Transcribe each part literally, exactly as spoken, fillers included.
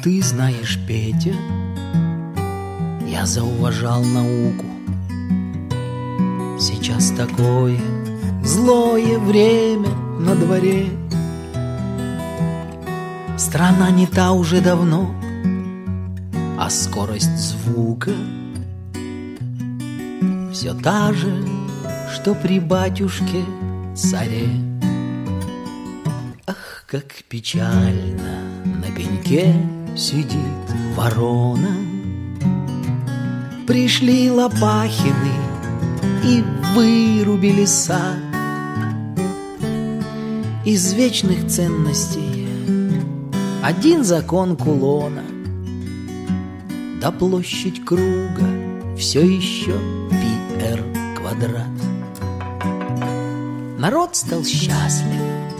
ты знаешь, Петя, я зауважал науку. Сейчас такое злое время на дворе. Страна не та уже давно, а скорость звука все та же, что при батюшке царе. Ах, как печально на пеньке сидит ворона. Пришли Лопахины и вырубили сад. Из вечных ценностей один закон кулона, да площадь круга все еще пи эр квадрат. Народ стал счастлив,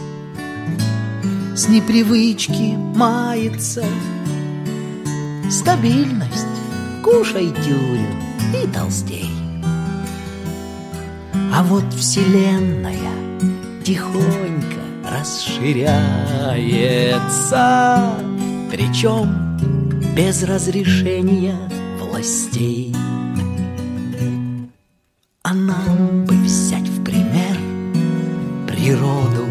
с непривычки мается. Стабильность, кушай тюрю и толстей. А вот вселенная тихонько расширяется, причем без разрешения властей. А нам бы взять в пример природу,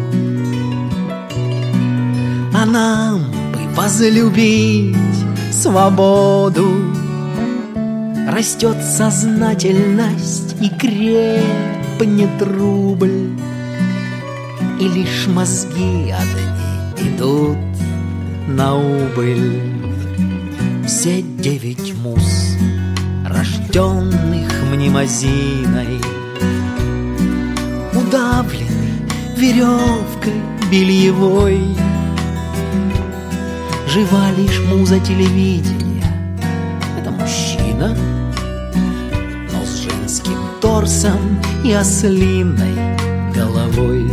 а нам бы возлюбить свободу. Растет сознательность и крепнет рубль, и лишь мозги одни идут на убыль. Все девять муз, рожденных мнемозиной, удавлены веревкой бельевой. Жива лишь муза телевидения, это мужчина, но с женским торсом и ослиной головой.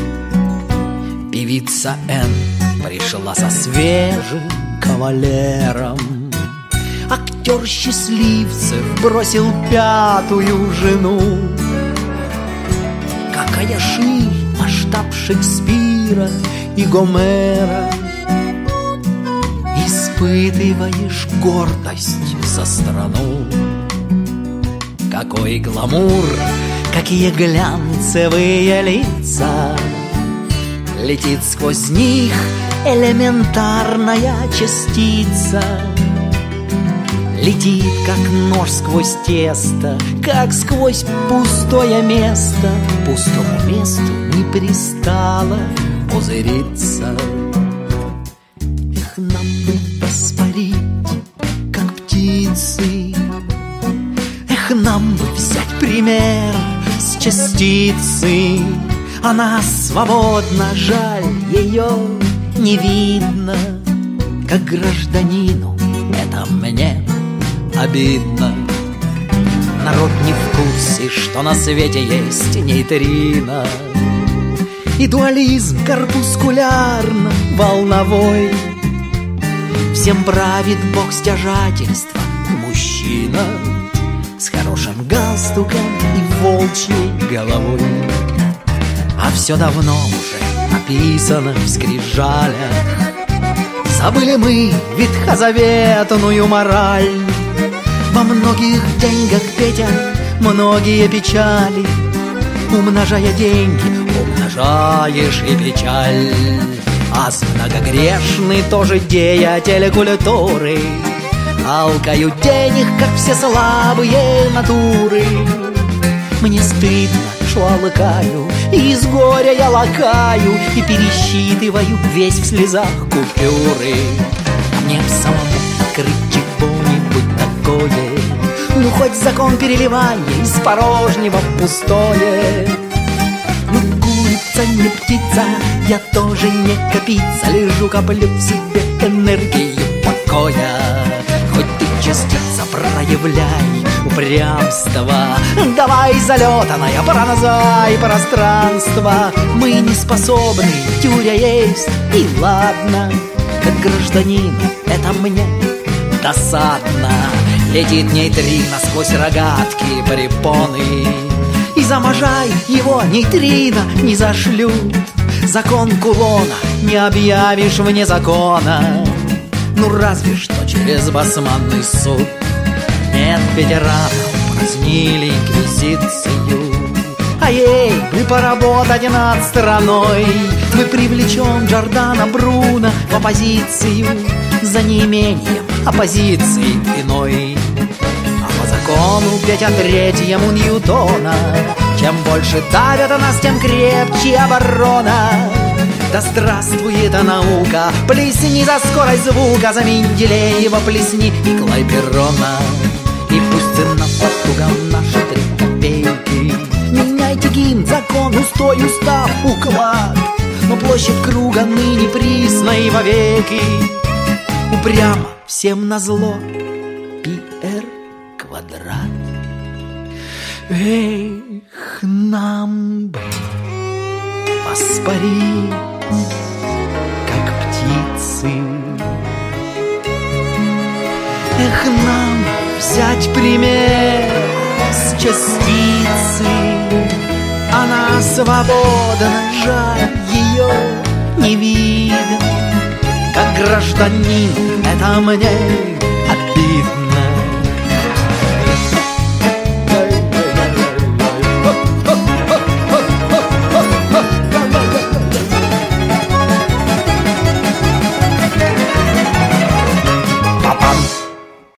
Певица Н пришла со свежим кавалером. Актер Счастливцев бросил пятую жену. Какая ширь, масштаб Шекспира и Гомера. Испытываешь гордость за страну. Какой гламур, какие глянцевые лица. Летит сквозь них элементарная частица. Летит, как нож сквозь тесто, как сквозь пустое место. Пустому месту не пристало пузыриться. Эх, нам бы воспарить, как птицы. Эх, нам бы взять пример с частицы. Она свободна, жаль, ее не видно. Как гражданину это мне обидно. Народ не в курсе, что на свете есть нейтрино. И дуализм корпускулярно-волновой. Всем правит бог стяжательства, мужчина с хорошим галстуком и волчьей головой. А все давно уже написано в скрижалях. Забыли мы ветхозаветную мораль. Во многих деньгах, Петя, многие печали. Умножая деньги, умножаешь и печаль. А многогрешный тоже деятель культуры. Алкаю денег, как все слабые натуры. Мне стыдно, что алкаю, и из горя я лакаю, и пересчитываю весь в слезах купюры. А мне б самому открыть чего-нибудь такое. Ну хоть закон переливания из порожнего в пустое. Ну курица не птица, я тоже не копица. Лежу, коплю в себе энергию покоя. Хоть ты частица, проявляй упрямство. Давай залетанная пронзай пространство. Мы не способны, тюря есть, и ладно. Как гражданин это мне досадно. Летит нейтрино сквозь рогатки препоны. И заможай его нейтрино не зашлют. Закон кулона не объявишь вне закона. ну разве что через басманный суд. Нет ветеранов, празднили инквизицию, а ей бы поработать над страной. Мы привлечем Джордана Бруно в оппозицию за неимением оппозиции иной. А по закону Петя Третьему Ньютона, чем больше давят нас, тем крепче оборона. Да здравствует наука, плесни за скорость звука, за Менделеева плесни и Клайперона. И пусть на потугам наши три копейки. Меняйте гимн, закон, устой, устав, уклад, но площадь круга ныне присной вовеки. Упрямо всем назло пи эр квадрат. Эх, нам бы воспарить, как птицы. Эх, нам взять пример с частицы. Она свободна, жаль, ее не видно. Как гражданин это мне